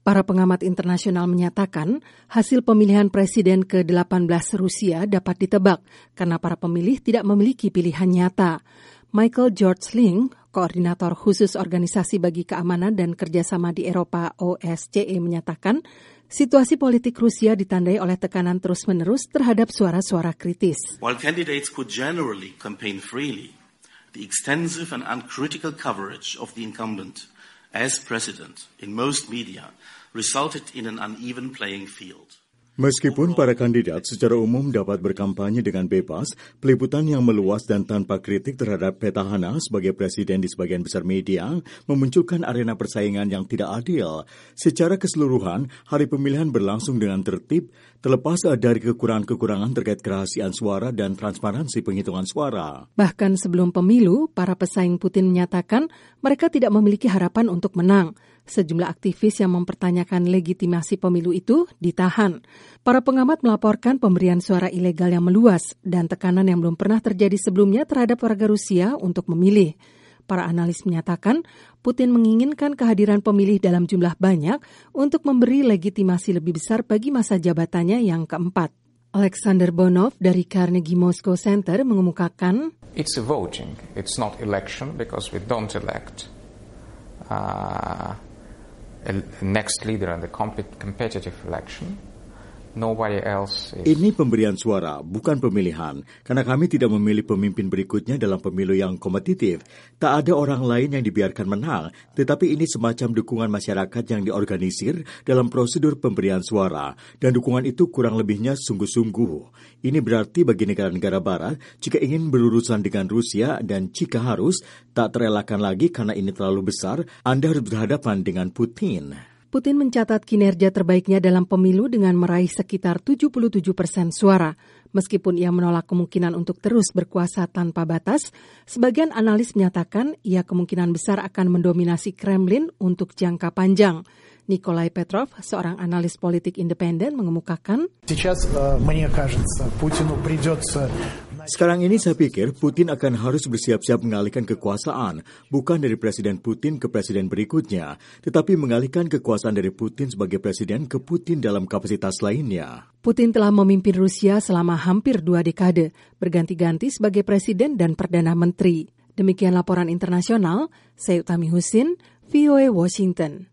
Para pengamat internasional menyatakan hasil pemilihan presiden ke-18 Rusia dapat ditebak karena para pemilih tidak memiliki pilihan nyata. Michael George Ling, koordinator khusus Organisasi bagi Keamanan dan Kerjasama di Eropa OSCE menyatakan situasi politik Rusia ditandai oleh tekanan terus-menerus terhadap suara-suara kritis. While candidates could generally campaign freely, the extensive and uncritical coverage of the incumbent as president in most media resulted in an uneven playing field. Meskipun para kandidat secara umum dapat berkampanye dengan bebas, peliputan yang meluas dan tanpa kritik terhadap petahana sebagai presiden di sebagian besar media memunculkan arena persaingan yang tidak adil. Secara keseluruhan, hari pemilihan berlangsung dengan tertib, terlepas dari kekurangan-kekurangan terkait kerahasiaan suara dan transparansi penghitungan suara. Bahkan sebelum pemilu, para pesaing Putin menyatakan mereka tidak memiliki harapan untuk menang. Sejumlah aktivis yang mempertanyakan legitimasi pemilu itu ditahan. Para pengamat melaporkan pemberian suara ilegal yang meluas dan tekanan yang belum pernah terjadi sebelumnya terhadap warga Rusia untuk memilih. Para analis menyatakan Putin menginginkan kehadiran pemilih dalam jumlah banyak untuk memberi legitimasi lebih besar bagi masa jabatannya yang keempat. Alexander Bonov dari Carnegie Moscow Center mengemukakan, It's a voting, it's not election because we don't elect next leader in the competitive election. Nobody else is... Ini pemberian suara, bukan pemilihan, karena kami tidak memilih pemimpin berikutnya dalam pemilu yang kompetitif. Tak ada orang lain yang dibiarkan menang, tetapi ini semacam dukungan masyarakat yang diorganisir dalam prosedur pemberian suara, dan dukungan itu kurang lebihnya sungguh-sungguh. Ini berarti bagi negara-negara barat, jika ingin berurusan dengan Rusia dan jika harus, tak terelakkan lagi karena ini terlalu besar, Anda harus berhadapan dengan Putin. Putin mencatat kinerja terbaiknya dalam pemilu dengan meraih sekitar 77% suara. Meskipun ia menolak kemungkinan untuk terus berkuasa tanpa batas, sebagian analis menyatakan ia kemungkinan besar akan mendominasi Kremlin untuk jangka panjang. Nikolai Petrov, seorang analis politik independen, mengemukakan, Sekarang ini saya pikir Putin akan harus bersiap-siap mengalihkan kekuasaan, bukan dari Presiden Putin ke presiden berikutnya, tetapi mengalihkan kekuasaan dari Putin sebagai presiden ke Putin dalam kapasitas lainnya. Putin telah memimpin Rusia selama hampir 2 dekade, berganti-ganti sebagai presiden dan perdana menteri. Demikian laporan internasional, saya Utami Husin, VOA Washington.